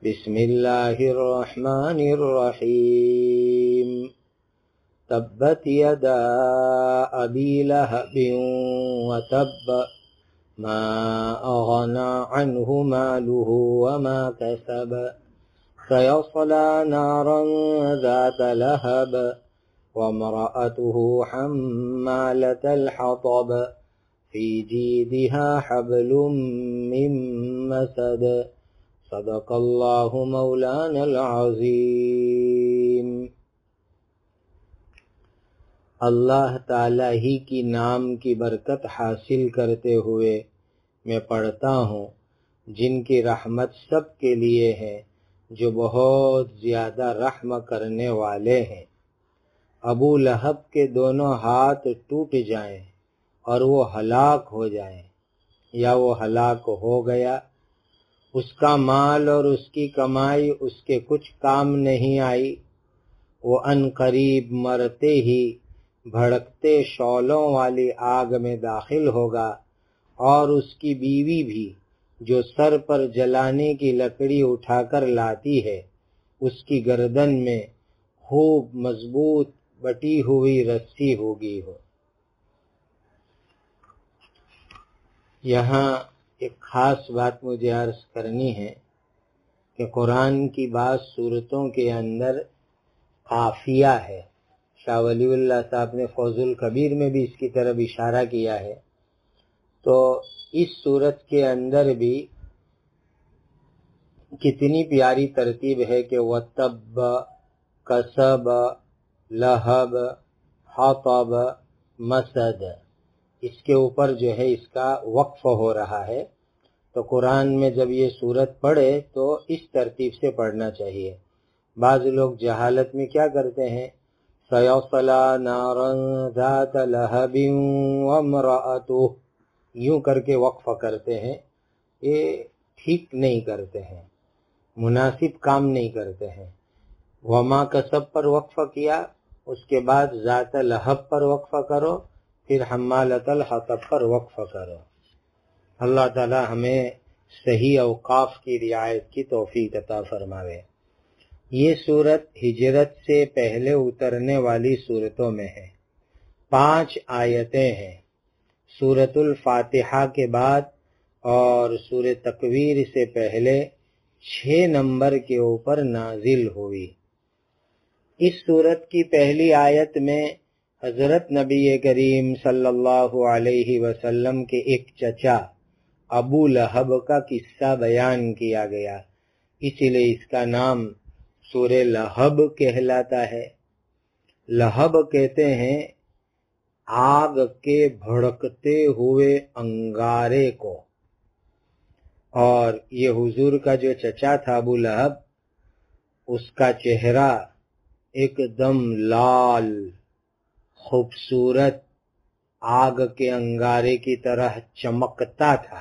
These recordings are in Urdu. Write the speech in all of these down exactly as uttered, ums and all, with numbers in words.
بسم اللہ الرحمن الرحیم تبت یدا ابی لہب وتب ما اغنى عنه ماله وما كسب سيصلى نارا ذات لهب وامرأته حمالة الحطب في جيدها حبل من مسد صدق اللہ مولانا العظیم۔ اللہ تعالی ہی کی نام کی برکت حاصل کرتے ہوئے میں پڑھتا ہوں جن کی رحمت سب کے لیے ہے، جو بہت زیادہ رحم کرنے والے ہیں۔ ابو لہب کے دونوں ہاتھ ٹوٹ جائیں اور وہ ہلاک ہو جائیں، یا وہ ہلاک ہو گیا، اس کا مال اور اس کی کمائی اس کے کچھ کام نہیں آئی، وہ ان قریب مرتے ہی بھڑکتے شعلوں والی آگ میں داخل ہوگا، اور اس کی بیوی بھی جو سر پر جلانے کی لکڑی اٹھا کر لاتی ہے، اس کی گردن میں خوب مضبوط بٹی ہوئی رسی ہوگی ہو۔ یہاں ایک خاص بات مجھے عرض کرنی ہے کہ قرآن کی بعض صورتوں کے اندر قافیہ ہے۔ شاہ ولی اللہ صاحب نے فوز الکبیر میں بھی اس کی طرف اشارہ کیا ہے، تو اس صورت کے اندر بھی کتنی پیاری ترتیب ہے کہ وَتَبَّ کَسَبَ لَہَبَ حَطَبَ مَسَدَ، اس کے اوپر جو ہے اس کا وقف ہو رہا ہے۔ تو قرآن میں جب یہ صورت پڑھے تو اس ترتیب سے پڑھنا چاہیے۔ بعض لوگ جہالت میں کیا کرتے ہیں، سَيَصْلَى نَارًا ذَاتَ لَهَبٍ وَامْرَأَتُهُ، یوں کر کے وقف کرتے ہیں، یہ ٹھیک نہیں کرتے ہیں، مناسب کام نہیں کرتے ہیں۔ وما کسب پر وقف کیا، اس کے بعد ذات لہب پر وقف کرو، پھر حمالۃ الحطب پر وقف کرو۔ اللہ تعالی ہمیں صحیح اوقاف کی رعایت کی توفیق عطا فرماوے۔ یہ صورت ہجرت سے پہلے اترنے والی صورتوں میں ہے، پانچ آیتیں ہیں۔ سورۃ الفاتحہ کے بعد اور سورۃ تکویر سے پہلے چھ نمبر کے اوپر نازل ہوئی۔ اس صورت کی پہلی آیت میں حضرت نبی کریم صلی اللہ علیہ وسلم کے ایک چچا ابو لہب کا قصہ بیان کیا گیا، اسی لیے اس کا نام سورہ لہب کہلاتا ہے۔ لہب کہتے ہیں آگ کے بھڑکتے ہوئے انگارے کو، اور یہ حضور کا جو چچا تھا ابو لہب، اس کا چہرہ ایک دم لال خوبصورت آگ کے انگارے کی طرح چمکتا تھا،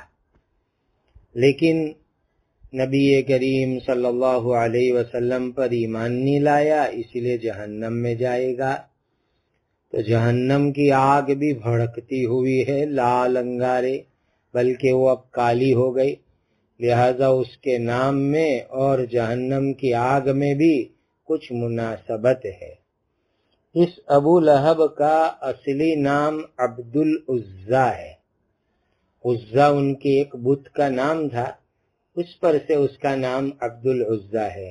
لیکن نبی کریم صلی اللہ علیہ وسلم پر ایمان نہیں لایا، اسی لیے جہنم میں جائے گا۔ تو جہنم کی آگ بھی بھڑکتی ہوئی ہے، لال انگارے، بلکہ وہ اب کالی ہو گئی، لہذا اس کے نام میں اور جہنم کی آگ میں بھی کچھ مناسبت ہے۔ اس ابو لہب کا اصلی نام عبد العزیٰ ہے، عزیٰ ان کے ایک بت کا نام تھا، اس پر سے اس کا نام عبد العزیٰ ہے۔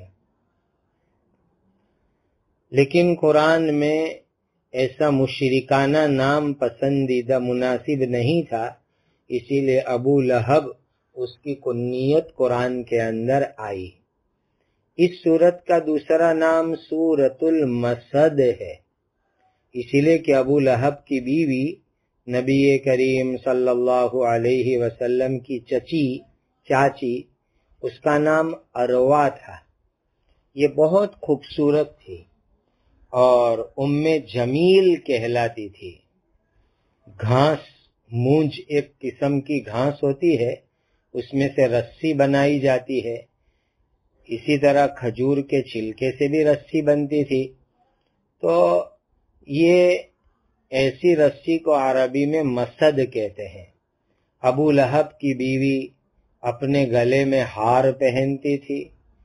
لیکن قرآن میں ایسا مشرکانہ نام پسندیدہ مناسب نہیں تھا، اسی لیے ابو لہب اس کی کنیت قرآن کے اندر آئی۔ اس سورت کا دوسرا نام سورۃ المسد ہے، اسی لیے کہ ابو لہب کی بیوی نبی کریم صلی اللہ علیہ وسلم کی چچی چاچی، اس کا نام اروا تھا۔ یہ بہت خوبصورت تھی اور ام جمیل کہلاتی تھی۔ گھاس مونج ایک قسم کی گھاس ہوتی ہے، اس میں سے رسی بنائی جاتی ہے، اسی طرح کھجور کے چھلکے سے بھی رسی بنتی تھی۔ تو یہ ایسی رسی کو عربی میں مسد کہتے ہیں۔ ابو لہب کی بیوی اپنے گلے میں ہار پہنتی تھی،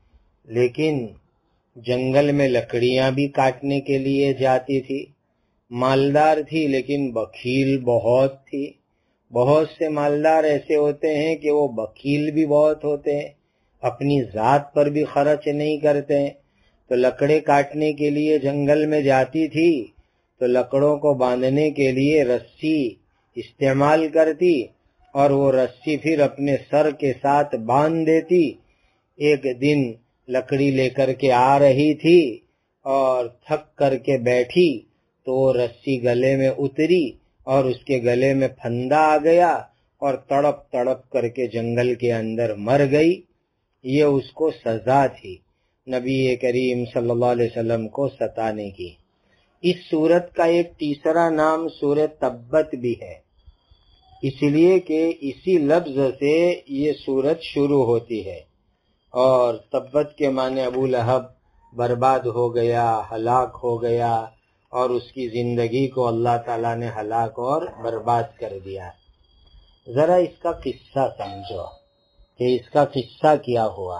لیکن جنگل میں لکڑیاں بھی کاٹنے کے لیے جاتی تھی. مالدار تھی لیکن بخیل بہت تھی. بہت سے مالدار ایسے ہوتے ہیں کہ وہ بخیل بھی بہت ہوتے ہیں، اپنی ذات پر بھی خرچ نہیں کرتے ہیں. تو لکڑے کاٹنے کے لیے جنگل میں جاتی تھی تو لکڑوں کو باندھنے کے لیے رسی استعمال کرتی اور وہ رسی پھر اپنے سر کے ساتھ باندھ دیتی. ایک دن لکڑی لے کر کے آ رہی تھی اور تھک کر کے بیٹھی تو وہ رسی گلے میں اتری اور اس کے گلے میں پھندا آ گیا اور تڑپ تڑپ کر کے جنگل کے اندر مر گئی. یہ اس کو سزا تھی نبی کریم صلی اللہ علیہ وسلم کو ستانے کی. اس سورت کا ایک تیسرا نام سورۃ تبت بھی ہے، اس لیے کہ اسی لفظ سے یہ سورت شروع ہوتی ہے. اور تبت کے معنی ابو لہب برباد ہو گیا، ہلاک ہو گیا، اور اس کی زندگی کو اللہ تعالیٰ نے ہلاک اور برباد کر دیا. ذرا اس کا قصہ سمجھو کہ اس کا قصہ کیا ہوا.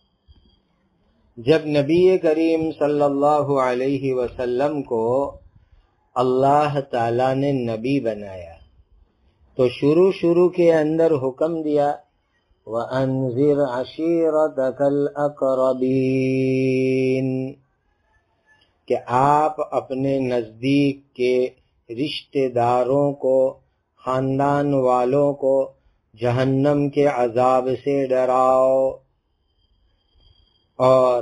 جب نبی کریم صلی اللہ علیہ وسلم کو اللہ تعالیٰ نے نبی بنایا تو شروع شروع کے اندر حکم دیا وَأَنذِرْ عَشِيرَتَكَ الْأَقْرَبِينَ کہ آپ اپنے نزدیک کے رشتہ داروں کو، خاندان والوں کو جہنم کے عذاب سے ڈراؤ اور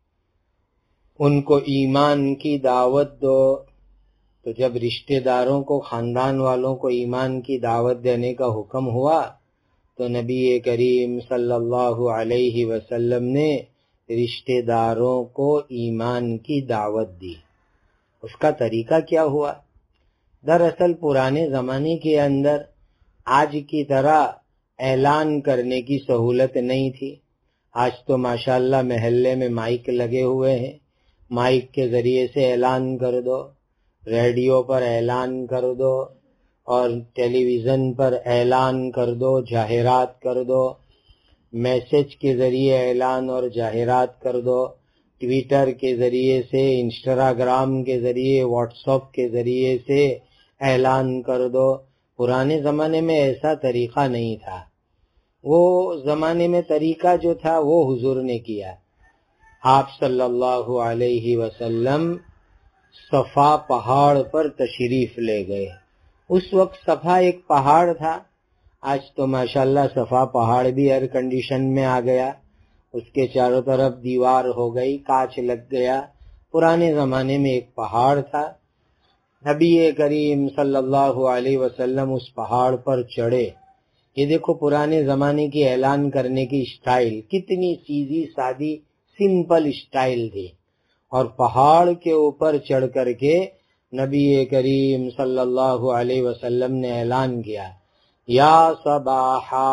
ان کو ایمان کی دعوت دو. تو جب رشتہ داروں کو، خاندان والوں کو ایمان کی دعوت دینے کا حکم ہوا تو نبی کریم صلی اللہ علیہ وسلم نے رشتہ داروں کو ایمان کی دعوت دی. اس کا طریقہ کیا ہوا؟ دراصل پرانے زمانے کے اندر آج کی طرح اعلان کرنے کی سہولت نہیں تھی. آج تو ماشاءاللہ محلے میں مائک لگے ہوئے ہیں، مائک کے ذریعے سے اعلان کر دو، ریڈیو پر اعلان کر دو اور ٹیلی ویژن پر اعلان کر دو، جاہرات کر دو، میسج کے ذریعے اعلان اور جاہرات کر دو، ٹویٹر کے ذریعے سے، انسٹاگرام کے ذریعے، واٹس ایپ کے ذریعے سے اعلان کر دو. پرانے زمانے میں ایسا طریقہ نہیں تھا. وہ زمانے میں طریقہ جو تھا وہ حضور نے کیا. آپ صلی اللہ علیہ وسلم صفا پہاڑ پر تشریف لے گئے. اس وقت صفا ایک پہاڑ تھا. آج تو ماشاءاللہ صفا پہاڑ بھی ایئر کنڈیشن میں آ گیا، اس کے چاروں طرف دیوار ہو گئی، کانچ لگ گیا. پرانے زمانے میں ایک پہاڑ تھا. نبی کریم صلی اللہ علیہ وسلم اس پہاڑ پر چڑھے. یہ دیکھو پرانے زمانے کی اعلان کرنے کی اسٹائل کتنی سیدھی سادی سمپل اسٹائل تھی. اور پہاڑ کے اوپر چڑھ کر کے نبی کریم صلی اللہ علیہ وسلم نے اعلان کیا یا صباحا.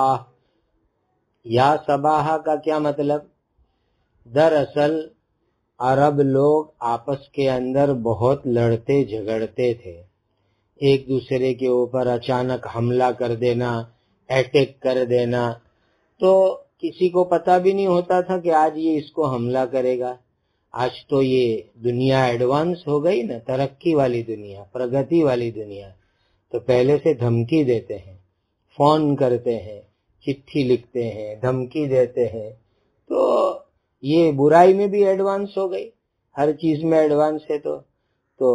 یا صباحا کا کیا مطلب؟ دراصل عرب لوگ آپس کے اندر بہت لڑتے جھگڑتے تھے. ایک دوسرے کے اوپر اچانک حملہ کر دینا، اٹیک کر دینا، تو کسی کو پتہ بھی نہیں ہوتا تھا کہ آج یہ اس کو حملہ کرے گا. آج تو یہ دنیا ایڈوانس ہو گئی نا، ترقی والی دنیا، پرگتی والی دنیا. تو پہلے سے دھمکی دیتے ہیں، فون کرتے ہیں، چٹھی لکھتے ہیں، دھمکی دیتے ہیں. تو یہ برائی میں بھی ایڈوانس ہو گئی، ہر چیز میں ایڈوانس ہے. تو تو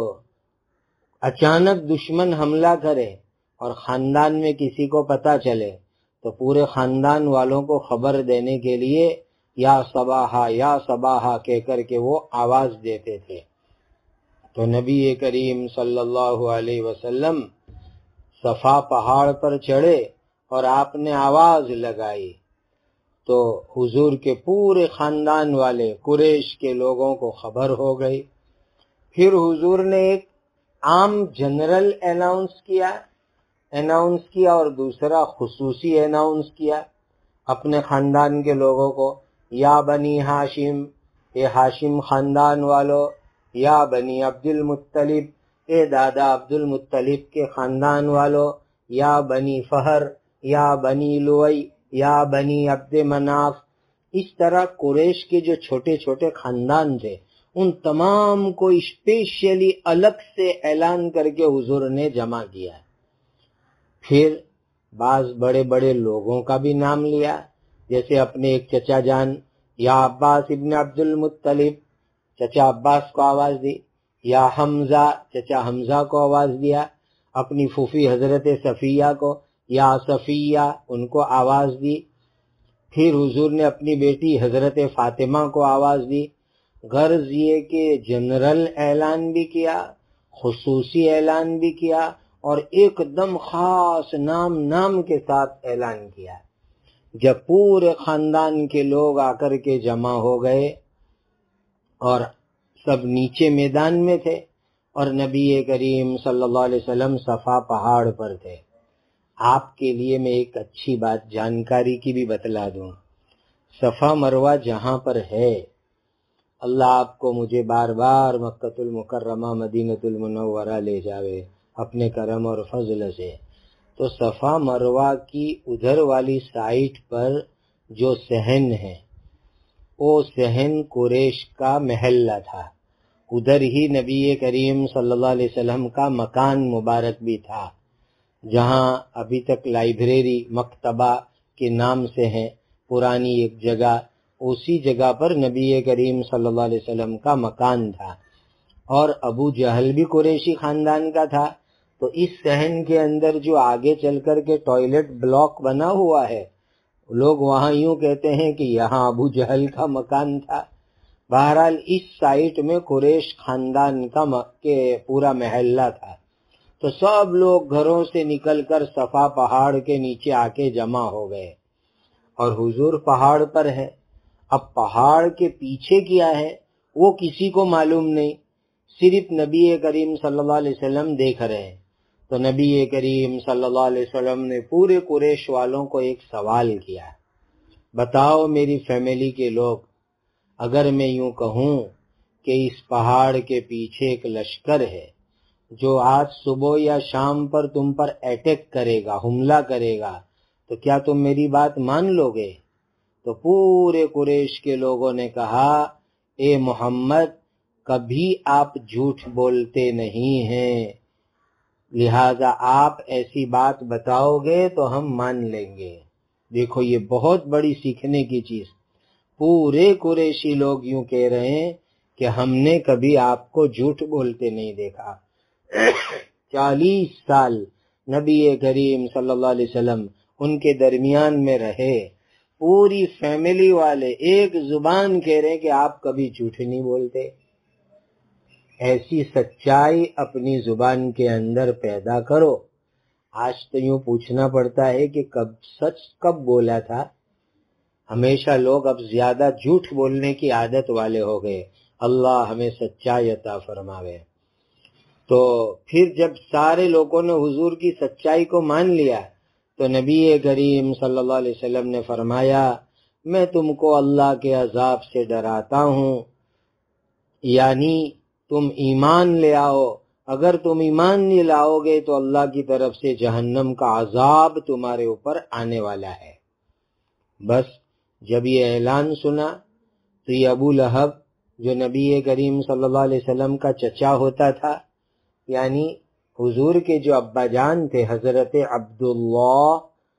اچانک دشمن حملہ کرے اور خاندان میں کسی کو پتہ چلے تو پورے خاندان والوں کو خبر دینے کے لیے یا صباحا یا صباحا کہہ کر کے وہ آواز دیتے تھے. تو نبی کریم صلی اللہ علیہ وسلم صفا پہاڑ پر چڑھے اور آپ نے آواز لگائی تو حضور کے پورے خاندان والے قریش کے لوگوں کو خبر ہو گئی. پھر حضور نے ایک عام جنرل اناؤنس کیا اناؤنس کیا اور دوسرا خصوصی اناؤنس کیا اپنے خاندان کے لوگوں کو. یا بنی ہاشم، اے ہاشم خاندان والو، یا بنی عبد المطلب، اے دادا عبد المطلب کے خاندان والو، یا بنی فہر، یا بنی لوئی، یا بنی عبد مناف، اس طرح قریش کے جو چھوٹے چھوٹے خاندان تھے ان تمام کو اسپیشلی الگ سے اعلان کر کے حضور نے جمع کیا. پھر بعض بڑے بڑے لوگوں کا بھی نام لیا، جیسے اپنے ایک چچا جان یا عباس ابن عبد المطلب، چچا عباس کو آواز دی، یا حمزہ، چچا حمزہ کو آواز دیا، اپنی پھوپھی حضرت صفیہ کو یا صفیہ ان کو آواز دی. پھر حضور نے اپنی بیٹی حضرت فاطمہ کو آواز دی. غرض یہ کہ جنرل اعلان بھی کیا، خصوصی اعلان بھی کیا، اور ایک دم خاص نام نام کے ساتھ اعلان کیا. جب پورے خاندان کے لوگ آ کر کے جمع ہو گئے اور سب نیچے میدان میں تھے اور نبی کریم صلی اللہ علیہ وسلم صفا پہاڑ پر تھے. آپ کے لیے میں ایک اچھی بات جانکاری کی بھی بتلا دوں. صفا مروہ جہاں پر ہے، اللہ آپ کو مجھے بار بار مکۃ المکرمہ مدینۃ المنورہ لے جاوے اپنے کرم اور فضل سے. تو صفا مروہ کی ادھر والی سائٹ پر جو صحن ہے وہ صحن قریش کا محلہ تھا. ادھر ہی نبی کریم صلی اللہ علیہ وسلم کا مکان مبارک بھی تھا، جہاں ابھی تک لائبریری مکتبہ کے نام سے ہے پرانی ایک جگہ. اسی جگہ پر نبی کریم صلی اللہ علیہ وسلم کا مکان تھا. اور ابو جہل بھی قریشی خاندان کا تھا. تو اس صحن کے اندر جو آگے چل کر کے ٹوائلٹ بلاک بنا ہوا ہے، لوگ وہاں یوں کہتے ہیں کہ یہاں ابو جہل کا مکان تھا. بہرحال اس سائٹ میں قریش خاندان کا کے پورا محلہ تھا. تو سب لوگ گھروں سے نکل کر صفا پہاڑ کے نیچے آ کے جمع ہو گئے اور حضور پہاڑ پر ہے. اب پہاڑ کے پیچھے کیا ہے وہ کسی کو معلوم نہیں، صرف نبی کریم صلی اللہ علیہ وسلم دیکھ رہے ہیں. تو نبی کریم صلی اللہ علیہ وسلم نے پورے قریش والوں کو ایک سوال کیا، بتاؤ میری فیملی کے لوگ، اگر میں یوں کہوں کہ اس پہاڑ کے پیچھے ایک لشکر ہے جو آج صبح یا شام پر تم پر اٹیک کرے گا، حملہ کرے گا، تو کیا تم میری بات مان لو گے؟ تو پورے قریش کے لوگوں نے کہا، اے محمد کبھی آپ جھوٹ بولتے نہیں ہیں، لہذا آپ ایسی بات بتاؤ گے تو ہم مان لیں گے. دیکھو یہ بہت بڑی سیکھنے کی چیز. پورے قریشی لوگ یوں کہہ رہے ہیں کہ ہم نے کبھی آپ کو جھوٹ بولتے نہیں دیکھا. چالیس سال نبی کریم صلی اللہ علیہ وسلم ان کے درمیان میں رہے، پوری فیملی والے ایک زبان کہہ رہے کہ آپ کبھی جھوٹ نہیں بولتے. ایسی سچائی اپنی زبان کے اندر پیدا کرو. آج تو یوں پوچھنا پڑتا ہے کہ کب سچ کب بولا تھا. ہمیشہ لوگ اب زیادہ جھوٹ بولنے کی عادت والے ہو گئے. اللہ ہمیں سچائی عطا فرماوے. تو پھر جب سارے لوگوں نے حضور کی سچائی کو مان لیا تو نبی کریم صلی اللہ علیہ وسلم نے فرمایا، میں تم کو اللہ کے عذاب سے ڈراتا ہوں، یعنی تم ایمان لے آؤ. اگر تم ایمان نہیں لاؤ گے تو اللہ کی طرف سے جہنم کا عذاب تمہارے اوپر آنے والا ہے. بس جب یہ اعلان سنا تو یہ ابو لہب جو نبی کریم صلی اللہ علیہ وسلم کا چچا ہوتا تھا، یعنی حضور کے جو ابا جان تھے حضرت عبداللہ،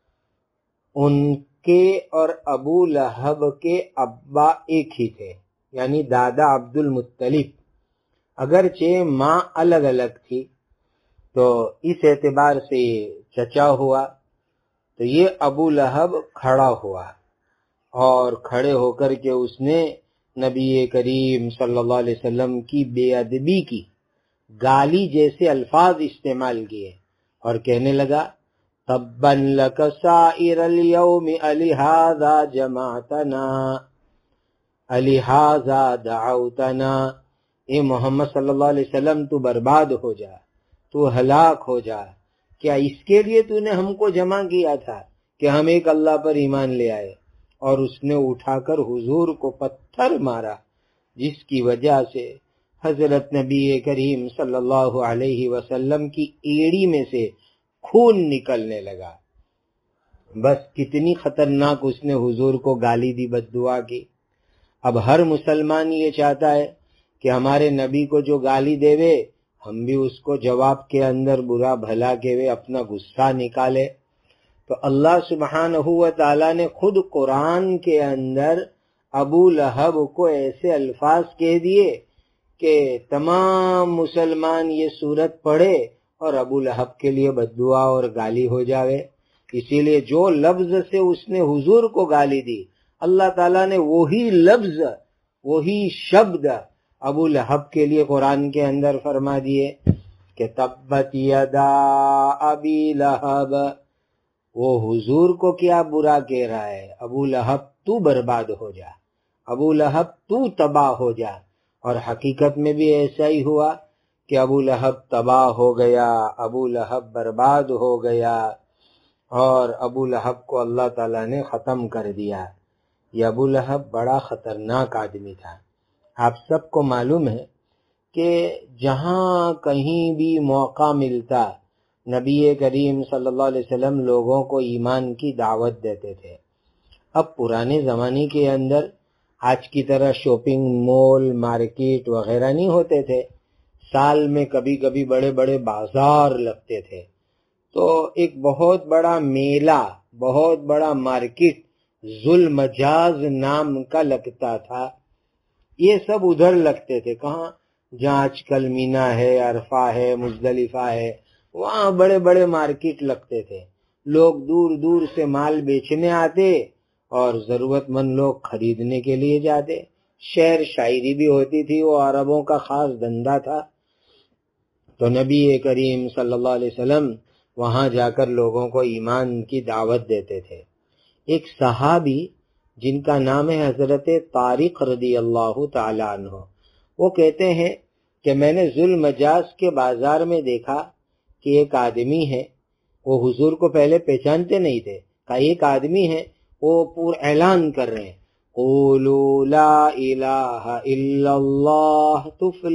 ان کے اور ابو لہب کے ابا ایک ہی تھے، یعنی دادا عبد المطلب. اگرچہ ماں الگ الگ تھی تو اس اعتبار سے چچا ہوا. تو یہ ابو لہب کھڑا ہوا اور کھڑے ہو کر کے اس نے نبی کریم صلی اللہ علیہ وسلم کی بے ادبی کی، گالی جیسے الفاظ استعمال کیے اور کہنے لگا، تبا لک سائر اليوم الہذا جمعتنا الہذا دعوتنا. اے محمد صلی اللہ علیہ وسلم تو برباد ہو جا، تو ہلاک ہو جا. کیا اس کے لیے تو نے ہم کو جمع کیا تھا کہ ہم ایک اللہ پر ایمان لے آئے؟ اور اس نے اٹھا کر حضور کو پتھر مارا، جس کی وجہ سے حضرت نبی کریم صلی اللہ علیہ وسلم کی ایڑی میں سے خون نکلنے لگا. بس کتنی خطرناک اس نے حضور کو گالی دی، بد دعا کی۔ اب ہر مسلمان یہ چاہتا ہے کہ ہمارے نبی کو جو گالی دے وے ہم بھی اس کو جواب کے اندر برا بھلا کے وے اپنا غصہ نکالے۔ تو اللہ سبحانہ و تعالی نے خود قرآن کے اندر ابو لہب کو ایسے الفاظ کہہ دیے کہ تمام مسلمان یہ صورت پڑھے اور ابو لہب کے لیے بد دعا اور گالی ہو جاوے۔ اسی لیے جو لفظ سے اس نے حضور کو گالی دی اللہ تعالیٰ نے وہی لفظ وہی شبد ابو لہب کے لیے قرآن کے اندر فرما دیے کہ تبت یدا ابی لہب۔ وہ حضور کو کیا برا کہہ رہا ہے، ابو لہب تو برباد ہو جا، ابو لہب تو تباہ ہو جا۔ اور حقیقت میں بھی ایسا ہی ہوا کہ ابو لہب تباہ ہو گیا، ابو لہب برباد ہو گیا، اور ابو لہب کو اللہ تعالیٰ نے ختم کر دیا۔ یہ ابو لہب بڑا خطرناک آدمی تھا۔ آپ سب کو معلوم ہے کہ جہاں کہیں بھی موقع ملتا نبی کریم صلی اللہ علیہ وسلم لوگوں کو ایمان کی دعوت دیتے تھے۔ اب پرانے زمانے کے اندر آج کی طرح شاپنگ مال مارکیٹ وغیرہ نہیں ہوتے تھے، سال میں کبھی کبھی بڑے بڑے بازار لگتے تھے، تو ایک بہت بڑا میلہ بہت بڑا مارکیٹ ذوالمجاز نام کا لگتا تھا۔ یہ سب ادھر لگتے تھے، کہاں؟ جہاں آج کل مینا ہے، عرفہ ہے، مزدلفہ ہے، وہاں بڑے بڑے مارکیٹ لگتے تھے۔ لوگ دور دور سے مال بیچنے آتے اور ضرورت مند لوگ خریدنے کے لیے جاتے۔ شعر شاعری بھی ہوتی تھی، وہ عربوں کا خاص دھندا تھا۔ تو نبی کریم صلی اللہ علیہ وسلم وہاں جا کر لوگوں کو ایمان کی دعوت دیتے تھے۔ ایک صحابی جن کا نام ہے حضرت طارق رضی اللہ تعالی عنہ، وہ کہتے ہیں کہ میں نے ذوالمجاز کے بازار میں دیکھا کہ ایک آدمی ہے، وہ حضور کو پہلے پہچانتے نہیں تھے، کہا ایک آدمی ہے، وہ پور اعلان کر رہے ہیں قولوا لا الہ الا اللہ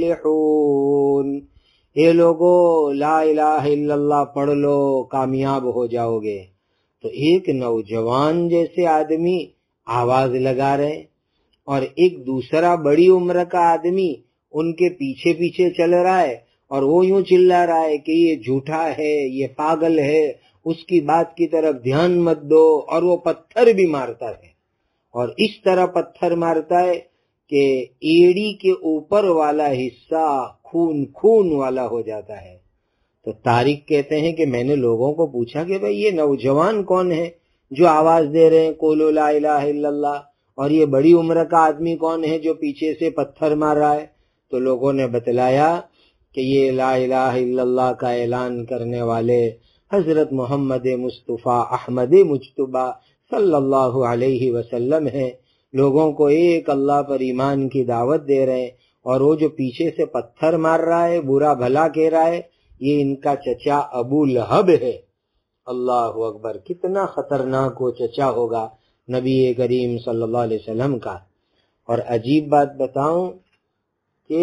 تفلحون، اے لوگو لا الہ الا اللہ پڑھ لو کامیاب ہو جاؤ گے۔ تو ایک نوجوان جیسے آدمی آواز لگا رہے اور ایک دوسرا بڑی عمر کا آدمی ان کے پیچھے پیچھے چل رہا ہے، اور وہ یوں چلا رہا ہے کہ یہ جھوٹا ہے، یہ پاگل ہے، اس کی بات کی طرف دھیان مت دو، اور وہ پتھر بھی مارتا ہے، اور اس طرح پتھر مارتا ہے کہ ایڑی کے اوپر والا حصہ خون خون والا ہو جاتا ہے۔ تو طارق کہتے ہیں کہ میں نے لوگوں کو پوچھا کہ بھئی یہ نوجوان کون ہے جو آواز دے رہے ہیں قولوا لا الہ الا اللہ، اور یہ بڑی عمر کا آدمی کون ہے جو پیچھے سے پتھر مار رہا ہے؟ تو لوگوں نے بتلایا کہ یہ لا الہ الا اللہ کا اعلان کرنے والے حضرت محمد مصطفیٰ احمد مجتبیٰ صلی اللہ علیہ وسلم ہیں، لوگوں کو ایک اللہ پر ایمان کی دعوت دے رہے ہیں، اور وہ جو پیچھے سے پتھر مار رہا ہے، برا بھلا کہہ رہا ہے، یہ ان کا چچا ابو لہب ہے۔ اللہ اکبر، کتنا خطرناک وہ چچا ہوگا نبی کریم صلی اللہ علیہ وسلم کا۔ اور عجیب بات بتاؤں کہ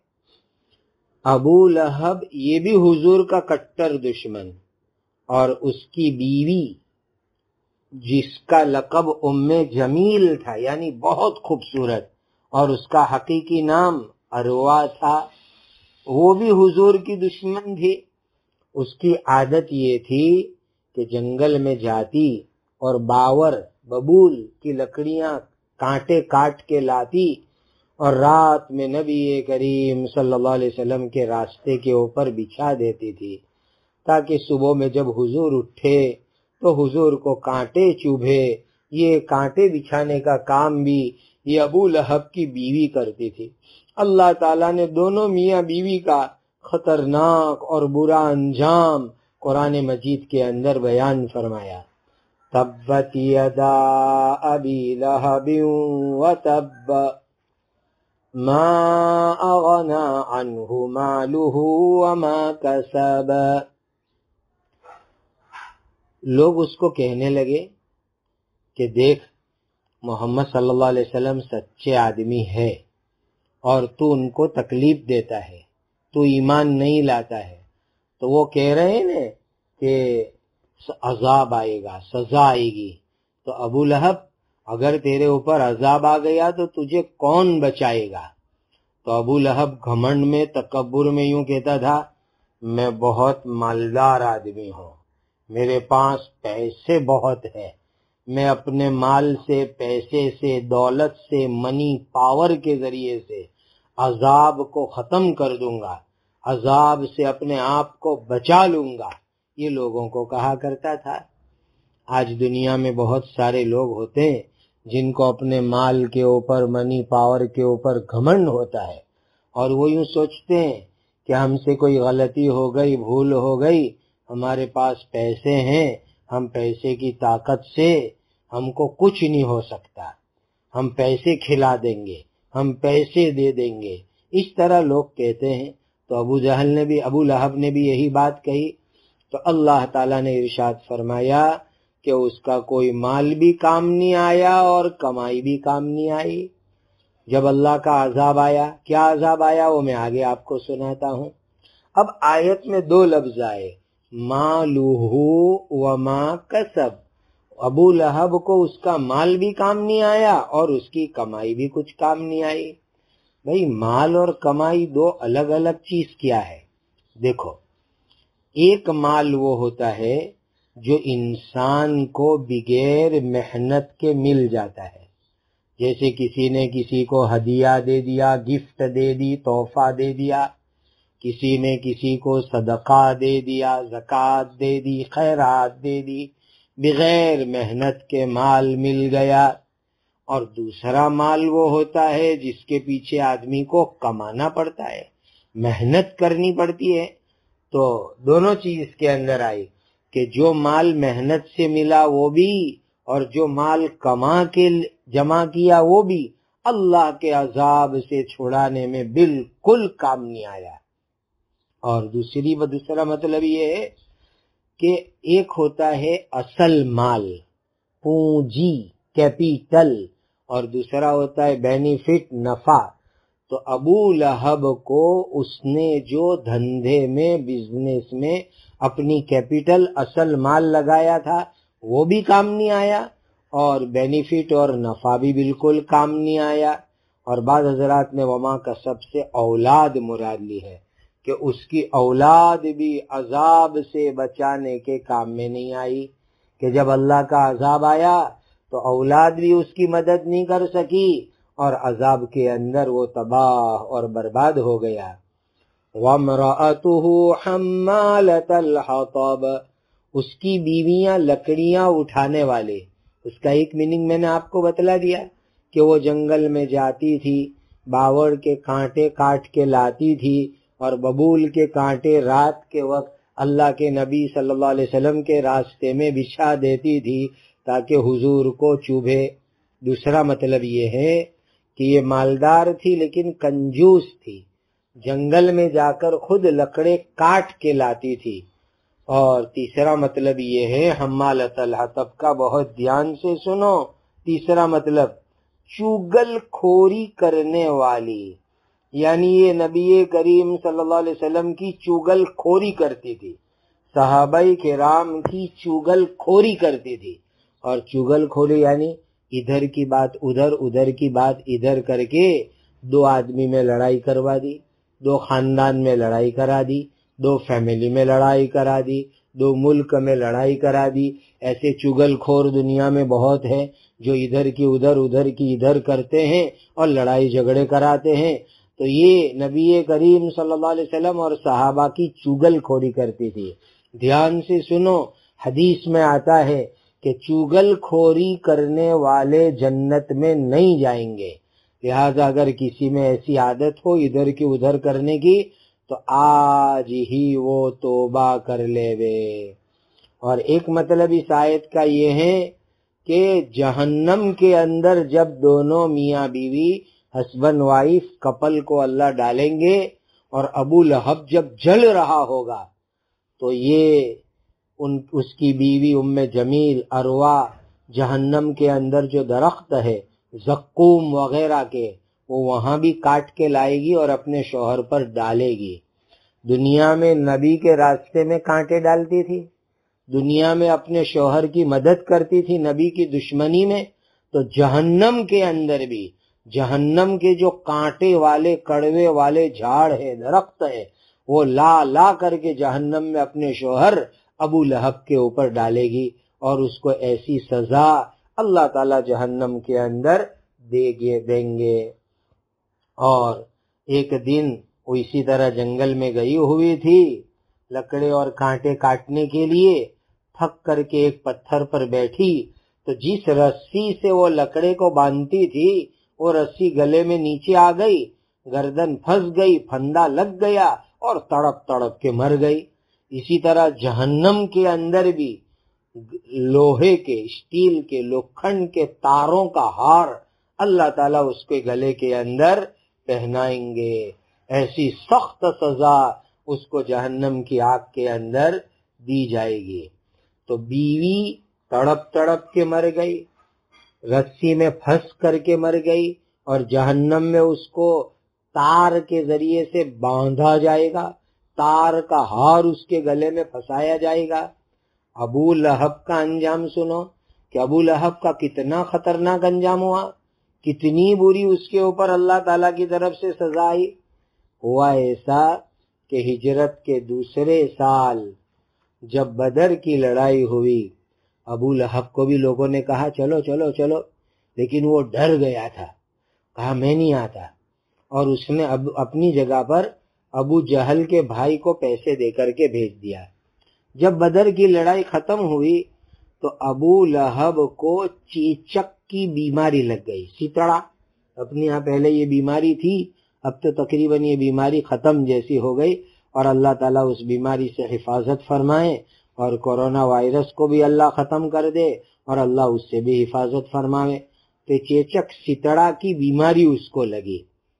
ابو لہب یہ بھی حضور کا کٹر دشمن، اور اس کی بیوی جس کا لقب ام جمیل تھا، یعنی بہت خوبصورت، اور اس کا حقیقی نام اروا تھا، وہ بھی حضور کی دشمن تھی۔ اس کی عادت یہ تھی کہ جنگل میں جاتی اور باور ببول کی لکڑیاں کانٹے کاٹ کے لاتی، اور رات میں نبی کریم صلی اللہ علیہ وسلم کے راستے کے اوپر بچھا دیتی تھی، تاکہ صبح میں جب حضور اٹھے تو حضور کو کانٹے چوبھے۔ یہ کانٹے بچھانے کا کام بھی یہ ابو لہب کی بیوی کرتی تھی۔ اللہ تعالیٰ نے دونوں میاں بیوی کا خطرناک اور برا انجام قرآن مجید کے اندر بیان فرمایا۔ تبت یدا ابی لہب وتب ما اغنى عنه ماله وما كسب۔ لوگ اس کو کہنے لگے کہ دیکھ محمد صلی اللہ علیہ وسلم سچے آدمی ہے اور تو ان کو تکلیف دیتا ہے، تو ایمان نہیں لاتا ہے۔ تو وہ کہہ رہے ہیں نا کہ عذاب آئے گا، سزا آئے گی۔ تو ابو لہب اگر تیرے اوپر عذاب آ گیا تو تجھے کون بچائے گا؟ تو ابو لہب گھمنڈ میں، تکبر میں یوں کہتا تھا، میں بہت مالدار آدمی ہوں، میرے پاس پیسے بہت ہے، میں اپنے مال سے، پیسے سے، دولت سے، منی پاور کے ذریعے سے عذاب کو ختم کر دوں گا، عذاب سے اپنے آپ کو بچا لوں گا، یہ لوگوں کو کہا کرتا تھا۔ آج دنیا میں بہت سارے لوگ ہوتے ہیں جن کو اپنے مال کے اوپر، منی پاور کے اوپر گھمنڈ ہوتا ہے، اور وہ یوں سوچتے ہیں کہ ہم سے کوئی غلطی ہو گئی، بھول ہو گئی، ہمارے پاس پیسے ہیں، ہم پیسے کی طاقت سے ہم کو کچھ نہیں ہو سکتا، ہم پیسے کھلا دیں گے، ہم پیسے دے دیں گے، اس طرح لوگ کہتے ہیں۔ تو ابو جہل نے بھی، ابو لہب نے بھی یہی بات کہی، تو اللہ تعالیٰ نے ارشاد فرمایا کہ اس کا کوئی مال بھی کام نہیں آیا اور کمائی بھی کام نہیں آئی۔ جب اللہ کا عذاب آیا، کیا عذاب آیا وہ میں آگے آپ کو سناتا ہوں۔ اب آیت میں دو لفظ آئے، مالہ وما کسب، ابو لہب کو اس کا مال بھی کام نہیں آیا اور اس کی کمائی بھی کچھ کام نہیں آئی۔ بھئی مال اور کمائی دو الگ الگ چیز کیا ہے؟ دیکھو، ایک مال وہ ہوتا ہے جو انسان کو بغیر محنت کے مل جاتا ہے، جیسے کسی نے کسی کو ہدیہ دے دیا، گفٹ دے دی، تحفہ دے دیا، کسی نے کسی کو صدقہ دے دیا، زکوٰۃ دے دی، خیرات دے دی، بغیر محنت کے مال مل گیا۔ اور دوسرا مال وہ ہوتا ہے جس کے پیچھے آدمی کو کمانا پڑتا ہے، محنت کرنی پڑتی ہے۔ تو دونوں چیز کے اندر آئی کہ جو مال محنت سے ملا وہ بھی، اور جو مال کما کے جمع کیا وہ بھی اللہ کے عذاب سے چھڑانے میں بالکل کام نہیں آیا۔ اور دوسری دوسرا مطلب یہ ہے کہ ایک ہوتا ہے اصل مال، پونجی، کیپیٹل، اور دوسرا ہوتا ہے بینیفٹ، نفع۔ تو ابو لہب کو اس نے جو دھندے میں، بزنس میں اپنی کیپیٹل، اصل مال لگایا تھا وہ بھی کام نہیں آیا، اور بینیفٹ اور نفع بھی بالکل کام نہیں آیا۔ اور بعض حضرات نے وما کسب سے اولاد مراد لی ہے کہ اس کی اولاد بھی عذاب سے بچانے کے کام میں نہیں آئی، کہ جب اللہ کا عذاب آیا تو اولاد بھی اس کی مدد نہیں کر سکی، اور عذاب کے اندر وہ تباہ اور برباد ہو گیا۔ وَامْرَأَتُهُ حَمَّالَةَ الْحَطَبِ، اس کی بیویاں لکڑیاں اٹھانے والے۔ اس کا ایک میننگ میں نے آپ کو بتلا دیا کہ وہ جنگل میں جاتی تھی، باوڑ کے کانٹے کاٹ کے لاتی تھی، اور ببول کے کانٹے رات کے وقت اللہ کے نبی صلی اللہ علیہ وسلم کے راستے میں بچھا دیتی تھی تاکہ حضور کو چوبھے۔ دوسرا مطلب یہ ہے کہ یہ مالدار تھی لیکن کنجوس تھی، جنگل میں جا کر خود لکڑے کاٹ کے لاتی تھی۔ اور تیسرا مطلب یہ ہے حمالۃ الحطب کا، بہت دھیان سے سنو، تیسرا مطلب چگل کھوری کرنے والی، یعنی یہ نبی کریم صلی اللہ علیہ وسلم کی چگل کھوری کرتی تھی، صحابہ کرام کی چگل کھوری کرتی تھی۔ اور چگل کھوری یعنی ادھر کی بات ادھر، ادھر کی بات ادھر کر کے دو آدمی میں لڑائی کروا دی، دو خاندان میں لڑائی کرا دی، دو فیملی میں لڑائی کرا دی، دو ملک میں لڑائی کرا دی۔ ایسے چگل کھور دنیا میں بہت ہے جو ادھر کی ادھر، ادھر کی ادھر کرتے ہیں اور لڑائی جھگڑے کراتے ہیں۔ تو یہ نبی کریم صلی اللہ علیہ وسلم اور صحابہ کی چگل کھوری کرتی تھی۔ دھیان سے سنو، حدیث میں آتا ہے کہ چگل کھوری کرنے والے جنت میں نہیں جائیں گے، لہذا اگر کسی میں ایسی عادت ہو ادھر کی ادھر کرنے کی تو آج ہی وہ توبہ کر لے وے۔ اور ایک مطلب اس آیت کا یہ ہے کہ جہنم کے اندر جب دونوں میاں بیوی، ہسبینڈ وائف کپل کو اللہ ڈالیں گے، اور ابو لہب جب جل رہا ہوگا تو یہ ان اس کی بیوی ام جمیل اروا جہنم کے اندر جو درخت ہے زقوم وغیرہ کے، وہ وہاں بھی کاٹ کے لائے گی اور اپنے شوہر پر ڈالے گی۔ دنیا میں نبی کے راستے میں کانٹے ڈالتی تھی، دنیا میں اپنے شوہر کی مدد کرتی تھی نبی کی دشمنی میں، تو جہنم کے اندر بھی، جہنم کے جو کانٹے والے کڑوے والے جھاڑ ہے، درخت ہے، وہ لا لا کر کے جہنم میں اپنے شوہر ابو لہب کے اوپر ڈالے گی، اور اس کو ایسی سزا اللہ تعالی جہنم کے اندر دیں گے۔ اور ایک دن وہ اسی طرح جنگل میں گئی ہوئی تھی لکڑے اور کانٹے کاٹنے کے لیے، تھک کر کے ایک پتھر پر بیٹھی، تو جس رسی سے وہ لکڑے کو باندھتی تھی وہ رسی گلے میں نیچے آ گئی، گردن پھنس گئی، پھندا لگ گیا اور تڑپ تڑپ کے مر گئی۔ اسی طرح جہنم کے اندر بھی لوہے کے، اسٹیل کے، لوکھنڈ کے تاروں کا ہار اللہ تعالیٰ اس کے گلے کے اندر پہنائیں گے، ایسی سخت سزا اس کو جہنم کی آگ کے اندر دی جائے گی۔ تو بیوی تڑپ تڑپ کے مر گئی، رسی میں پھنس کر کے مر گئی، اور جہنم میں اس کو تار کے ذریعے سے باندھا جائے گا، تار کا ہار اس کے گلے میں پھنسایا جائے گا۔ ابو لہب کا انجام سنو کہ ابو لہب کا کتنا خطرناک انجام ہوا، کتنی بری اس کے اوپر اللہ تعالیٰ کی طرف سے سزا آئی۔ ہوا ایسا کہ ہجرت کے دوسرے سال جب بدر کی لڑائی ہوئی، ابو لہب کو بھی لوگوں نے کہا چلو چلو چلو، لیکن وہ ڈر گیا تھا، کہا میں نہیں آتا، اور اس نے اب اپنی جگہ پر ابو جہل کے بھائی کو پیسے دے کر کے بھیج دیا۔ جب بدر کی لڑائی ختم ہوئی تو ابو لہب کو چیچک کی بیماری لگ گئی، ستڑا، اپنے یہاں پہلے یہ بیماری تھی، اب تو تقریباً یہ بیماری ختم جیسی ہو گئی، اور اللہ تعالیٰ اس بیماری سے حفاظت فرمائے، اور کورونا وائرس کو بھی اللہ ختم کر دے، اور اللہ اس سے بھی حفاظت فرمائے۔ تو چیچک ستڑا کی بیماری اس کو لگی،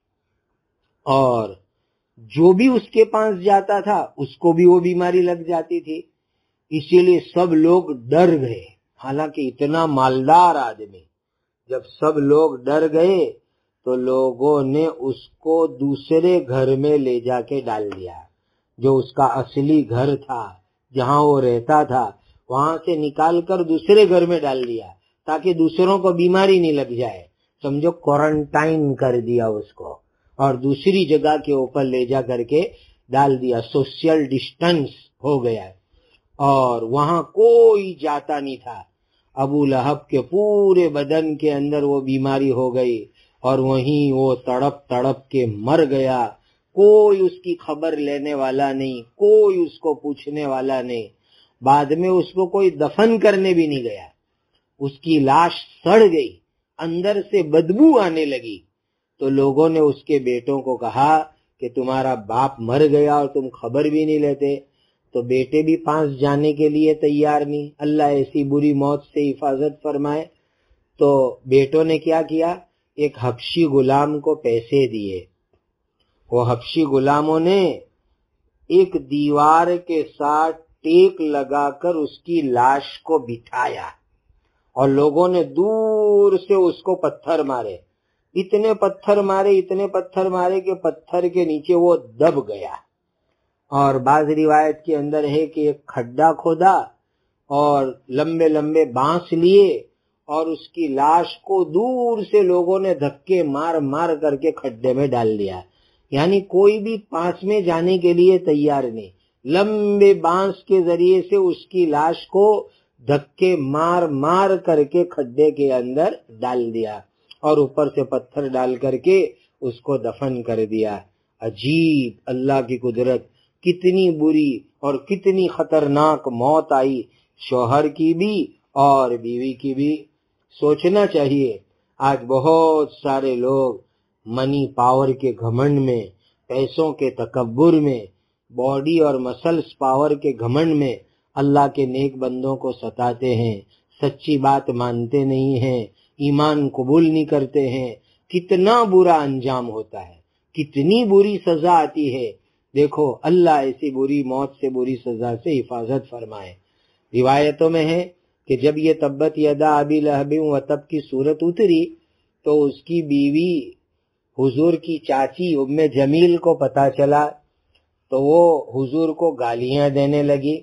اور جو بھی اس کے پاس جاتا تھا اس کو بھی وہ بیماری لگ جاتی تھی، اسی لیے سب لوگ ڈر گئے، حالانکہ اتنا مالدار آدمی۔ جب سب لوگ ڈر گئے تو لوگوں نے اس کو دوسرے گھر میں لے جا کے ڈال دیا، جو اس کا اصلی گھر تھا جہاں وہ رہتا تھا، وہاں سے نکال کر دوسرے گھر میں ڈال دیا تاکہ دوسروں کو بیماری نہیں لگ جائے، سمجھو کوارنٹائن کر دیا اس کو، اور دوسری جگہ کے اوپر لے جا کر کے ڈال دیا، سوشل ڈسٹنس ہو گیا، اور وہاں کوئی جاتا نہیں تھا۔ ابو لہب کے پورے بدن کے اندر وہ بیماری ہو گئی، اور وہیں وہ تڑپ تڑپ کے مر گیا، کوئی اس کی خبر لینے والا نہیں، کوئی اس کو پوچھنے والا نہیں۔ بعد میں اس کو کوئی دفن کرنے بھی نہیں گیا، اس کی لاش سڑ گئی، اندر سے بدبو آنے لگی، تو لوگوں نے اس کے بیٹوں کو کہا کہ تمہارا باپ مر گیا اور تم خبر بھی نہیں لیتے، تو بیٹے بھی پاس جانے کے لیے تیار نہیں، اللہ ایسی بری موت سے حفاظت فرمائے۔ تو بیٹوں نے کیا کیا، ایک حبشی غلام کو پیسے دیے، وہ حبشی غلاموں نے ایک دیوار کے ساتھ ٹیک لگا کر اس کی لاش کو بٹھایا، اور لوگوں نے دور سے اس کو پتھر مارے، اتنے پتھر مارے اتنے پتھر مارے کہ پتھر کے نیچے وہ دب گیا۔ اور بعض روایت کے اندر ہے کہ ایک کھڈا کھودا اور لمبے لمبے بانس لیے، اور اس کی لاش کو دور سے لوگوں نے دھکے مار مار کر کے کھڈے میں ڈال دیا، یعنی کوئی بھی پاس میں جانے کے لیے تیار نہیں، لمبے بانس کے ذریعے سے اس کی لاش کو دھکے مار مار کر کے کھڈے کے اندر ڈال دیا، اور اوپر سے پتھر ڈال کر کے اس کو دفن کر دیا۔ عجیب اللہ کی قدرت، کتنی بری اور کتنی خطرناک موت آئی، شوہر کی بھی اور بیوی کی بھی۔ سوچنا چاہیے، آج بہت سارے لوگ منی پاور کے گھمنڈ میں، پیسوں کے تکبر میں، باڈی اور مسلز پاور کے گھمنڈ میں اللہ کے نیک بندوں کو ستاتے ہیں، سچی بات مانتے نہیں ہیں، ایمان قبول نہیں کرتے ہیں، کتنا برا انجام ہوتا ہے، کتنی بری سزا آتی ہے۔ دیکھو اللہ ایسی بری موت سے، بری سزا سے حفاظت فرمائے۔ روایتوں میں ہے کہ جب یہ تبت یدا ابی لہب وتب کی صورت اتری تو اس کی بیوی حضور کی چاچی ام جمیل کو پتا چلا، تو وہ حضور کو گالیاں دینے لگی،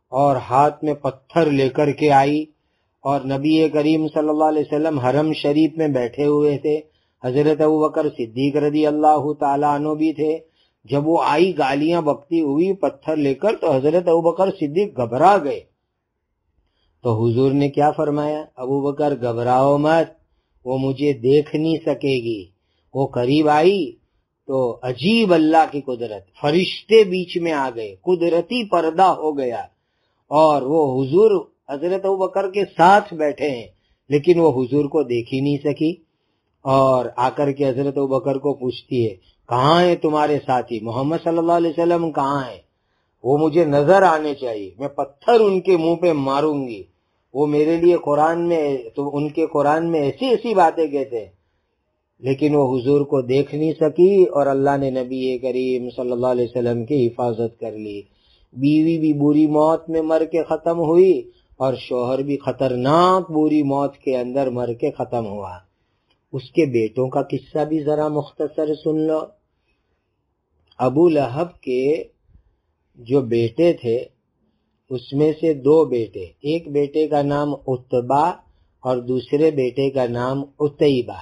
اور ہاتھ میں پتھر لے کر کے آئی، اور نبی کریم صلی اللہ علیہ وسلم حرم شریف میں بیٹھے ہوئے تھے، حضرت ابوبکر صدیق رضی اللہ تعالیٰ عنہ بھی تھے۔ جب وہ آئی گالیاں بکتی ہوئی پتھر لے کر تو حضرت ابوبکر صدیق گھبرا گئے۔ تو حضور نے کیا فرمایا؟ ابوبکر گھبراؤ مت، وہ مجھے دیکھ نہیں سکے گی۔ وہ قریب آئی تو عجیب اللہ کی قدرت، فرشتے بیچ میں آ گئے، قدرتی پردہ ہو گیا، اور وہ حضور حضرت ابوبکر کے ساتھ بیٹھے ہیں، لیکن وہ حضور کو دیکھ ہی نہیں سکی، اور آ کر کے حضرت ابوبکر کو پوچھتی ہے کہاں ہے تمہارے ساتھی، محمد صلی اللہ علیہ وسلم کہاں ہے؟ وہ مجھے نظر آنے چاہیے، میں پتھر ان کے منہ پہ ماروں گی۔ وہ میرے لیے قرآن میں تو ان کے قرآن میں ایسی ایسی باتیں کہتے ہیں، لیکن وہ حضور کو دیکھ نہیں سکی، اور اللہ نے نبی کریم صلی اللہ علیہ وسلم کی حفاظت کر لی۔ بیوی بھی بری موت میں مر کے ختم ہوئی، اور شوہر بھی خطرناک بری موت کے اندر مر کے ختم ہوا۔ اس کے بیٹوں کا قصہ بھی ذرا مختصر سن لو۔ ابو لہب کے جو بیٹے تھے اس میں سے دو بیٹے، ایک بیٹے کا نام عتبہ اور دوسرے بیٹے کا نام عتیبہ۔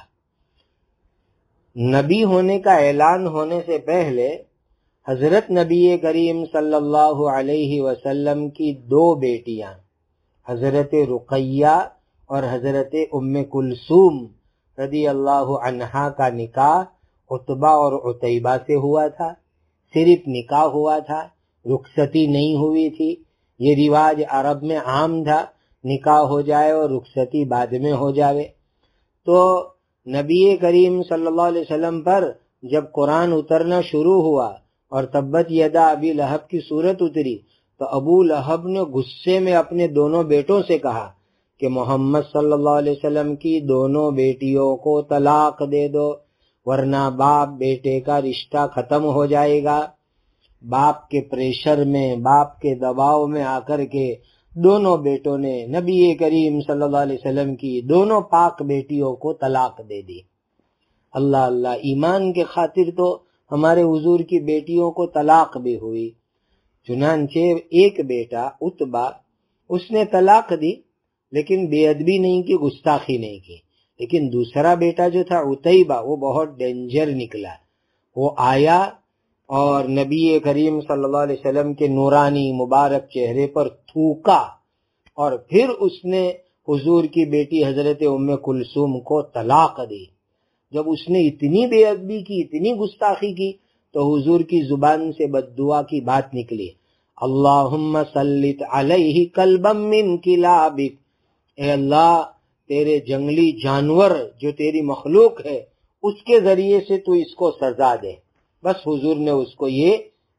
نبی ہونے کا اعلان ہونے سے پہلے حضرت نبی کریم صلی اللہ علیہ وسلم کی دو بیٹیاں، حضرت رقیہ اور حضرت ام کلثوم رضی اللہ عنہا کا نکاح عتبہ اور عتیبہ سے ہوا تھا۔ صرف نکاح ہوا تھا، رخصتی نہیں ہوئی تھی۔ یہ رواج عرب میں عام تھا، نکاح ہو جائے اور رخصتی بعد میں ہو جاوے۔ تو نبی کریم صلی اللہ علیہ وسلم پر جب قرآن اترنا شروع ہوا اور تبت یدا ابی لہب کی صورت اتری تو ابو لہب نے غصے میں اپنے دونوں بیٹوں سے کہا کہ محمد صلی اللہ علیہ وسلم کی دونوں بیٹیوں کو طلاق دے دو، ورنہ باپ بیٹے کا رشتہ ختم ہو جائے گا۔ باپ کے پریشر میں، باپ کے دباؤ میں آ کر کے دونوں بیٹوں نے نبی کریم صلی اللہ علیہ وسلم کی دونوں پاک بیٹیوں کو طلاق دے دی۔ اللہ اللہ، ایمان کے خاطر تو ہمارے حضور کی بیٹیوں کو طلاق بھی ہوئی۔ چنانچہ ایک بیٹا عتبہ، اس نے طلاق دی لیکن بے ادبی نہیں کی، گستاخی نہیں کی، لیکن دوسرا بیٹا جو تھا عتیبہ وہ بہت ڈینجر نکلا۔ وہ آیا اور نبی کریم صلی اللہ علیہ وسلم کے نورانی مبارک چہرے پر تھوکا، اور پھر اس نے حضور کی بیٹی حضرت ام کلثوم کو طلاق دی۔ جب اس نے اتنی بے ادبی کی، اتنی گستاخی کی، تو حضور کی زبان سے بد دعا کی بات نکلی، اللہم سلط علیہ کلبا من کلابک، اے اللہ تیرے جنگلی جانور جو تیری مخلوق ہے اس کے ذریعے سے تو اس کو سزا دے۔ بس حضور نے اس کو یہ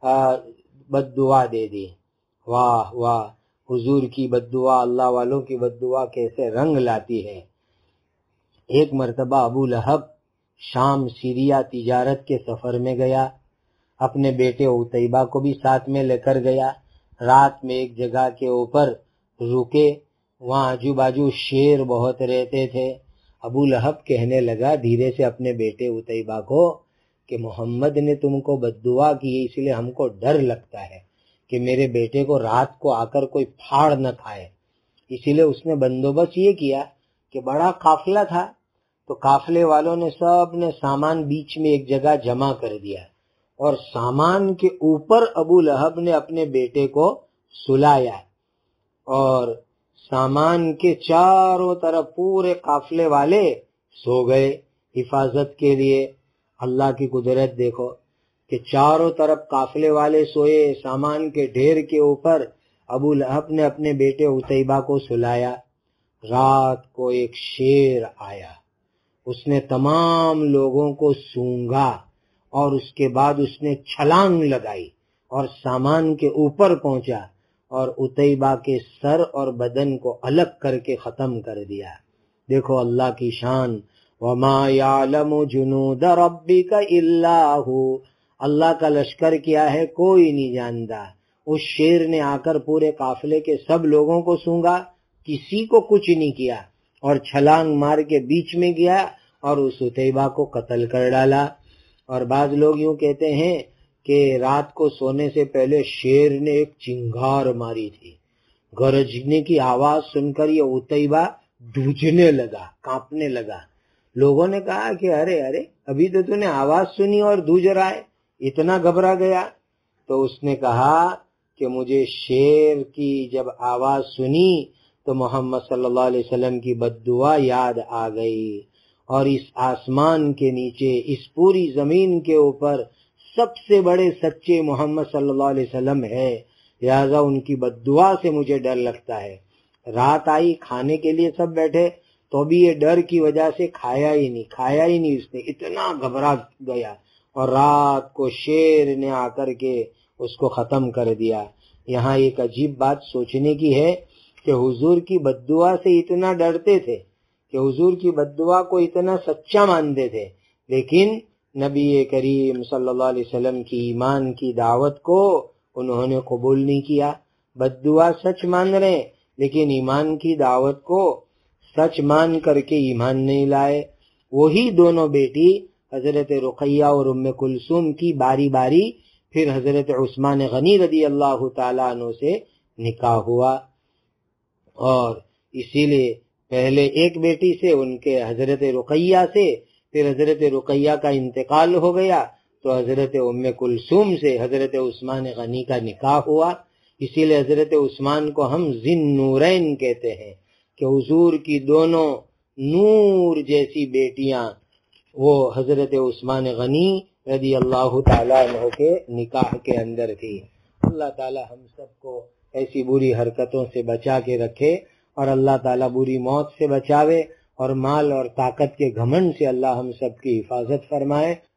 بد دعا دے دی۔ واہ واہ، حضور کی بد دعا، اللہ والوں کی بد دعا کیسے رنگ لاتی ہے۔ ایک مرتبہ ابو لہب شام سیریا تجارت کے سفر میں گیا، اپنے بیٹے عتیبہ کو بھی ساتھ میں لے کر گیا۔ رات میں ایک جگہ کے اوپر رکے، وہاں آجو باجو شیر بہت رہتے تھے۔ ابو لہب کہنے لگا دھیرے سے اپنے بیٹے عتیبہ کو کہ محمد نے تم کو بد دعا کی ہے، اس لیے ہم کو ڈر لگتا ہے کہ میرے بیٹے کو رات کو آ کر کوئی پھاڑ نہ کھائے۔ اسی لیے اس نے بندوبست یہ کیا کہ بڑا قافلہ تھا تو قافلے والوں نے سب نے سامان بیچ میں ایک جگہ جمع کر دیا، اور سامان کے اوپر ابو لہب نے اپنے بیٹے کو سلایا، اور سامان کے چاروں طرف پورے قافلے والے سو گئے حفاظت کے لیے۔ اللہ کی قدرت دیکھو کہ چاروں طرف قافلے والے سوئے، سامان کے ڈھیر کے اوپر ابو لہب نے اپنے بیٹے عتیبہ کو سلایا۔ رات کو ایک شیر آیا، اس نے تمام لوگوں کو سونگھا، اور اس کے بعد اس نے چھلانگ لگائی اور سامان کے اوپر پہنچا اور عتیبہ کے سر اور بدن کو الگ کر کے ختم کر دیا۔ دیکھو اللہ کی شان، وَمَا يَعْلَمُ جُنُودَ رَبِّكَ إِلَّا هُوَ، اللہ کا لشکر کیا ہے کوئی نہیں جانتا۔ اس شیر نے آ کر پورے قافلے کے سب لوگوں کو سونگا، کسی کو کچھ نہیں کیا، اور چھلانگ مار کے بیچ میں گیا اور اس عتیبہ کو قتل کر ڈالا۔ اور بعض لوگ یوں کہتے ہیں کہ رات کو سونے سے پہلے شیر نے ایک چنگار ماری تھی، गरजने की आवाज सुनकर ये उतैबा धूजने लगा, कांपने लगा। लोगों ने कहा कि अरे अरे अभी तो तूने आवाज सुनी और धूज रहा है, इतना घबरा गया। तो उसने कहा कि मुझे शेर की जब आवाज सुनी तो मोहम्मद सल्लल्लाहु अलैहि वसल्लम की बद्दुआ याद आ गई, और इस आसमान के नीचे, इस पूरी जमीन के ऊपर सबसे बड़े सच्चे मोहम्मद सल्लल्लाहु अलैहि वसल्लम है, लिहाजा उनकी बद्दुआ से मुझे डर लगता है। रात आई, खाने के लिए सब बैठे, तो भी ये डर की वजह से खाया ही नहीं खाया ही नहीं उसने, इतना घबरा गया, और रात को शेर ने आकर के उसको खत्म कर दिया। यहाँ एक अजीब बात सोचने की है कि हुजूर की बद्दुआ से इतना डरते थे, कि हुजूर की बद्दुआ को इतना सच्चा मानते थे, लेकिन नबी करीम सल्लल्लाहु अलैहि वसल्लम की ईमान की दावत को उन्होंने कबूल नहीं किया। बद्दुआ सच मान रहे, लेकिन ईमान की दावत को सच मान करके ईमान नहीं लाए। वही दोनों बेटी हजरत रुकैया और उम्मे कुलसूम की बारी बारी फिर हजरत उस्मान गनी रदी अल्लाह ताला अन्हु से निकाह हुआ, और इसीलिए पहले एक बेटी से, उनके हजरत रुकैया से, फिर हजरत रुकैया का इंतकाल हो गया तो हजरत उम्मे कुलसूम से हजरत उस्मान गनी का निकाह हुआ। इसीलिए हजरत उस्मान को हम जिन नूरैन कहते हैं, कि हुजूर की दोनों नूर जैसी बेटियां वो हजरत उस्मान गनी रदी अल्लाह ताला अन्हु के निकाह के अंदर थी। अल्लाह ताला हम सबको ऐसी बुरी हरकतों से बचा के रखे, और अल्लाह ताला बुरी मौत से बचावे, और माल और ताकत के घमंड से अल्लाह हम सब की हिफाजत फरमाए।